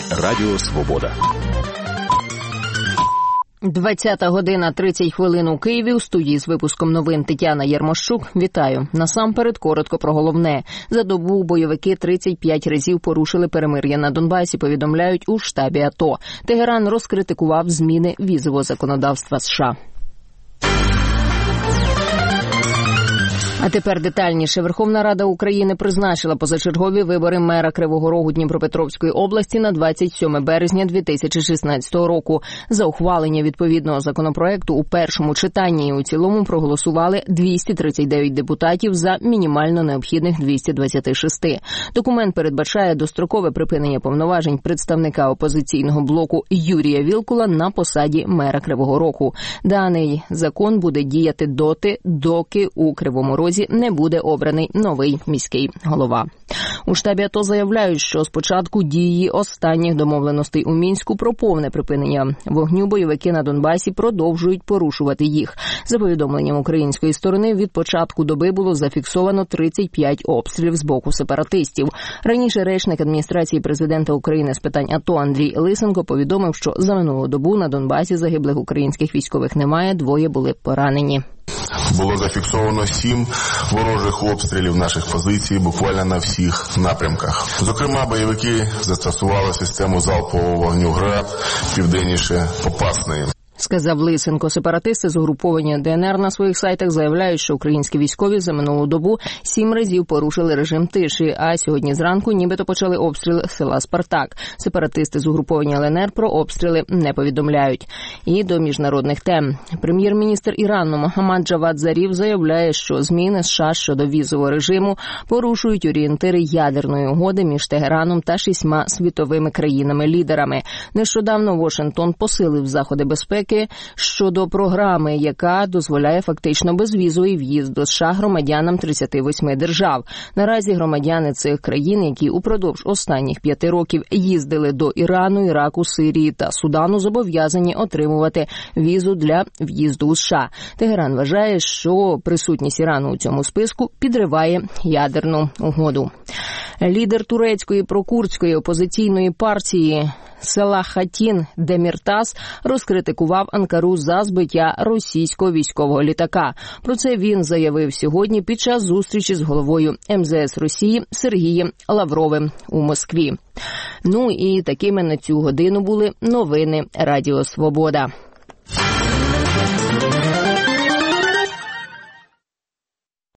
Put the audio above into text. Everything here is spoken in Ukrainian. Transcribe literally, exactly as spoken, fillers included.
Радіо Свобода. двадцята година тридцять хвилин у Києві. У студії з випуском новин Тетяна Єрмощук. Вітаю. Насамперед коротко про головне. За добу бойовики тридцять п'ять разів порушили перемир'я на Донбасі, повідомляють у штабі АТО. Тегеран розкритикував зміни візового законодавства США. А тепер детальніше. Верховна Рада України призначила позачергові вибори мера Кривого Рогу Дніпропетровської області на двадцять сьоме березня дві тисячі шістнадцятого року. За ухвалення відповідного законопроекту у першому читанні і у цілому проголосували двісті тридцять дев'ять депутатів за мінімально необхідних двісті двадцять шість. Документ передбачає дострокове припинення повноважень представника опозиційного блоку Юрія Вілкула на посаді мера Кривого Рогу. Даний закон буде діяти доти, доки у Кривому Розі не буде обраний новий міський голова. У штабі АТО заявляють, що з початку дії останніх домовленостей у Мінську про повне припинення вогню бойовики на Донбасі продовжують порушувати їх. За повідомленням української сторони, від початку доби було зафіксовано тридцять п'ять обстрілів з боку сепаратистів. Раніше речник адміністрації президента України з питань АТО Андрій Лисенко повідомив, що за минулу добу на Донбасі загиблих українських військових немає, двоє були поранені. Було зафіксовано сім ворожих обстрілів наших позицій буквально на всіх напрямках. Зокрема, бойовики застосували систему залпового вогню «Град» південніше Попасної. Сказав Лисенко. Сепаратисти з угруповання ДНР на своїх сайтах заявляють, що українські військові за минулу добу сім разів порушили режим тиші, а сьогодні зранку нібито почали обстріл села Спартак. Сепаратисти з угруповання ЛНР про обстріли не повідомляють. І до міжнародних тем. Прем'єр-міністр Ірану Мохаммад Джавад Зарів заявляє, що зміни США щодо візового режиму порушують орієнтири ядерної угоди між Тегераном та шістьма світовими країнами-лідерами. Нещодавно Вашингтон посилив заходи безпеки щодо програми, яка дозволяє фактично безвізовий в'їзд до США громадянам тридцяти восьми держав. Наразі громадяни цих країн, які упродовж останніх п'яти років їздили до Ірану, Іраку, Сирії та Судану, зобов'язані отримувати візу для в'їзду у США. Тегеран вважає, що присутність Ірану у цьому списку підриває ядерну угоду. Лідер турецької прокурдської опозиційної партії Селахатін Деміртас розкритикував Анкару за збиття російського військового літака. Про це він заявив сьогодні під час зустрічі з головою ем зе ес Росії Сергієм Лавровим у Москві. Ну і такими на цю годину були новини Радіо Свобода.